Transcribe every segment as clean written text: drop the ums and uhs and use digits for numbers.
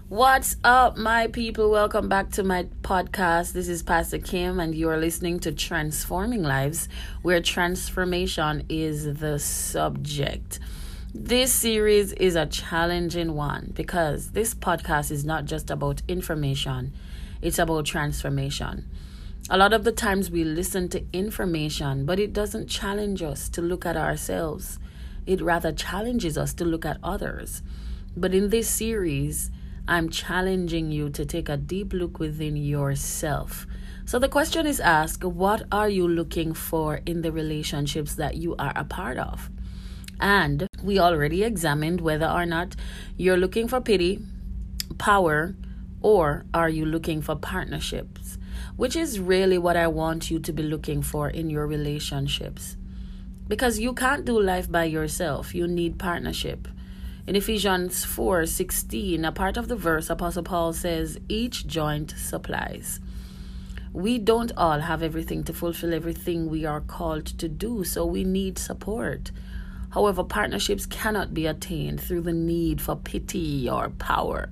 What's up, my people? Welcome back to my podcast. This is Pastor Kim, and you are listening to Transforming Lives, where transformation is the subject. This series is a challenging one because this podcast is not just about information, it's about transformation. A lot of the times we listen to information, but it doesn't challenge us to look at ourselves. It rather challenges us to look at others. But in this series, I'm challenging you to take a deep look within yourself. So the question is asked, what are you looking for in the relationships that you are a part of? And we already examined whether or not you're looking for pity, power, or are you looking for partnerships, which is really what I want you to be looking for in your relationships. Because you can't do life by yourself. You need partnership. In Ephesians 4:16, a part of the verse, Apostle Paul says, each joint supplies. We don't all have everything to fulfill everything we are called to do, so we need support. However, partnerships cannot be attained through the need for pity or power.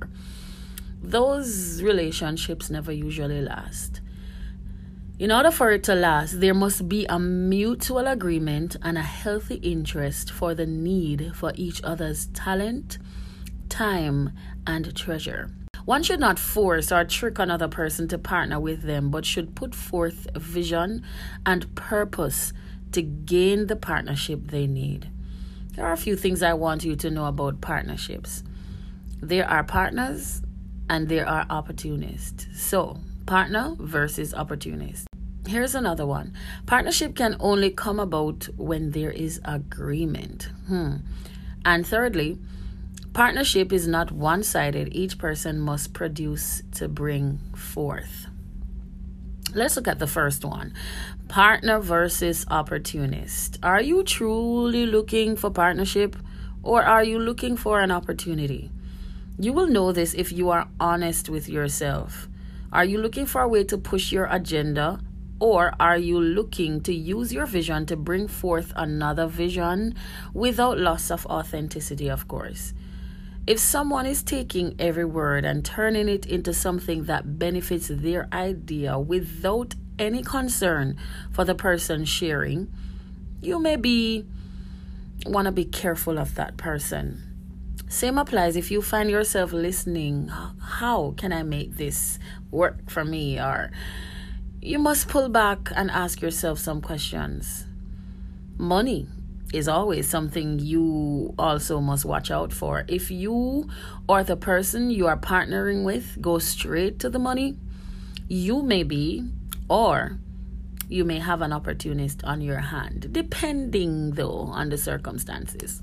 Those relationships never usually last. In order for it to last, there must be a mutual agreement and a healthy interest for the need for each other's talent, time, and treasure. One should not force or trick another person to partner with them, but should put forth vision and purpose to gain the partnership they need. There are a few things I want you to know about partnerships. There are partners and there are opportunists. So, partner versus opportunist. Here's another one. Partnership can only come about when there is agreement. And thirdly, partnership is not one-sided. Each person must produce to bring forth. Let's look at the first one. Partner versus opportunist. Are you truly looking for partnership, or are you looking for an opportunity? You will know this if you are honest with yourself. Are you looking for a way to push your agenda, or are you looking to use your vision to bring forth another vision without loss of authenticity, of course? If someone is taking every word and turning it into something that benefits their idea without any concern for the person sharing, you maybe want to be careful of that person. Same applies if you find yourself listening, how can I make this work for me? Or you must pull back and ask yourself some questions. Money is always something you also must watch out for. If you or the person you are partnering with go straight to the money, you may be, or you may have an opportunist on your hand, depending though on the circumstances.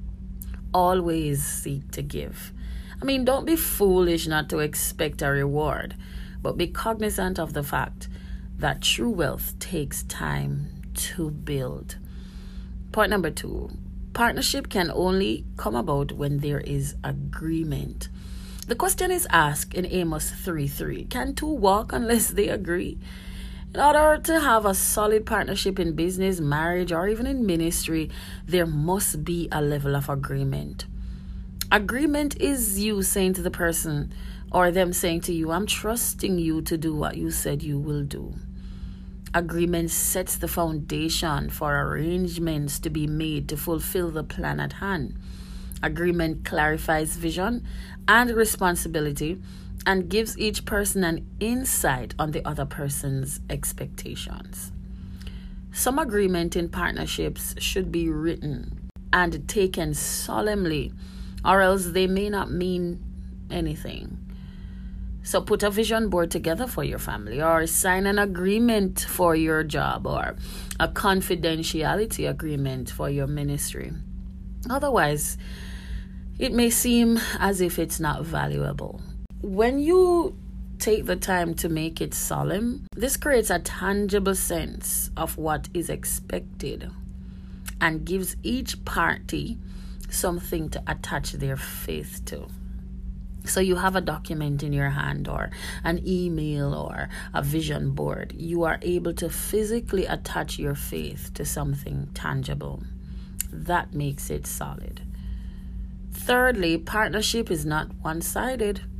Always seek to give. Don't be foolish not to expect a reward, but be cognizant of the fact that true wealth takes time to build. Point number 2, partnership can only come about when there is agreement. The question is asked in Amos 3:3. Can two walk unless they agree? In order to have a solid partnership in business, marriage, or even in ministry, there must be a level of agreement. Agreement is you saying to the person, or them saying to you, I'm trusting you to do what you said you will do. Agreement sets the foundation for arrangements to be made to fulfill the plan at hand. Agreement clarifies vision and responsibility and gives each person an insight on the other person's expectations. Some agreement in partnerships should be written and taken solemnly, or else they may not mean anything. So put a vision board together for your family, or sign an agreement for your job, or a confidentiality agreement for your ministry. Otherwise, it may seem as if it's not valuable. When you take the time to make it solemn, this creates a tangible sense of what is expected and gives each party something to attach their faith to. So you have a document in your hand, or an email, or a vision board. You are able to physically attach your faith to something tangible. That makes it solid. Thirdly, partnership is not one-sided.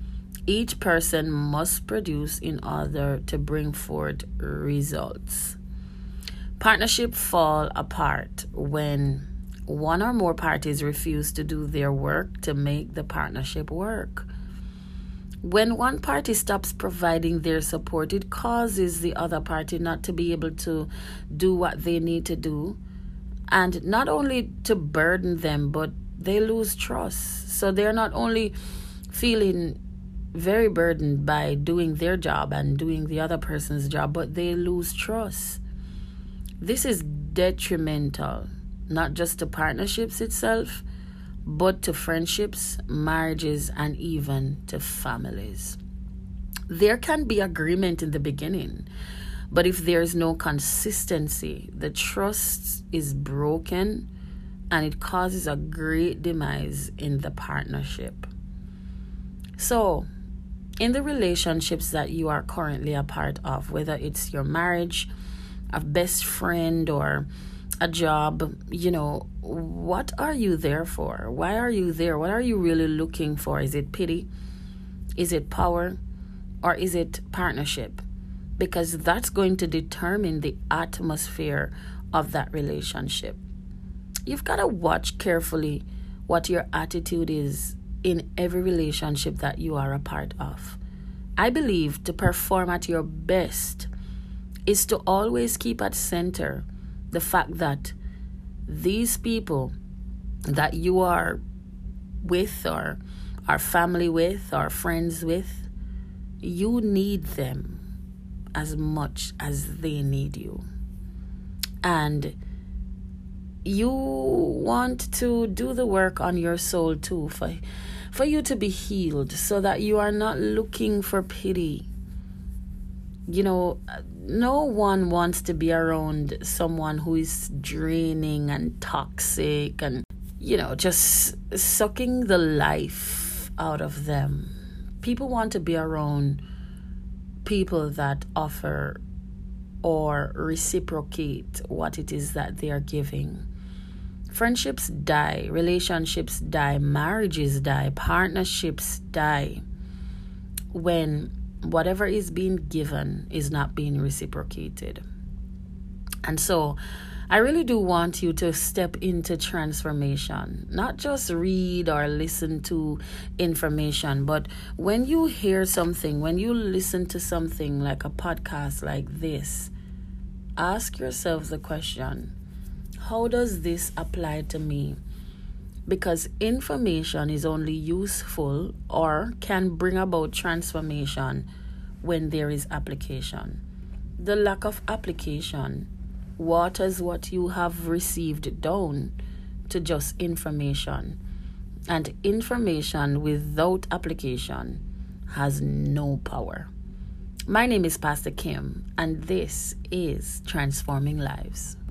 Each person must produce in order to bring forth results. Partnerships fall apart when one or more parties refuse to do their work to make the partnership work. When one party stops providing their support, it causes the other party not to be able to do what they need to do, and not only to burden them, but they lose trust. So they're not only feeling very burdened by doing their job and doing the other person's job, but they lose trust. This is detrimental, not just to partnerships itself, but to friendships, marriages, and even to families. There can be agreement in the beginning, but if there is no consistency, the trust is broken and it causes a great demise in the partnership. So, in the relationships that you are currently a part of, whether it's your marriage, a best friend, or a job, what are you there for? Why are you there? What are you really looking for? Is it pity? Is it power? Or is it partnership? Because that's going to determine the atmosphere of that relationship. You've got to watch carefully what your attitude is in every relationship that you are a part of. I believe to perform at your best is to always keep at center the fact that these people that you are with, or are family with, or friends with, you need them as much as they need you. And you want to do the work on your soul too, for you to be healed, so that you are not looking for pity. No one wants to be around someone who is draining and toxic and, just sucking the life out of them. People want to be around people that offer or reciprocate what it is that they are giving. Friendships die, relationships die, marriages die, partnerships die when whatever is being given is not being reciprocated. And so I really do want you to step into transformation, not just read or listen to information, but when you hear something, when you listen to something like a podcast like this, ask yourself the question, how does this apply to me? Because information is only useful or can bring about transformation when there is application. The lack of application waters what you have received down to just information. And information without application has no power. My name is Pastor Kim, and this is Transforming Lives.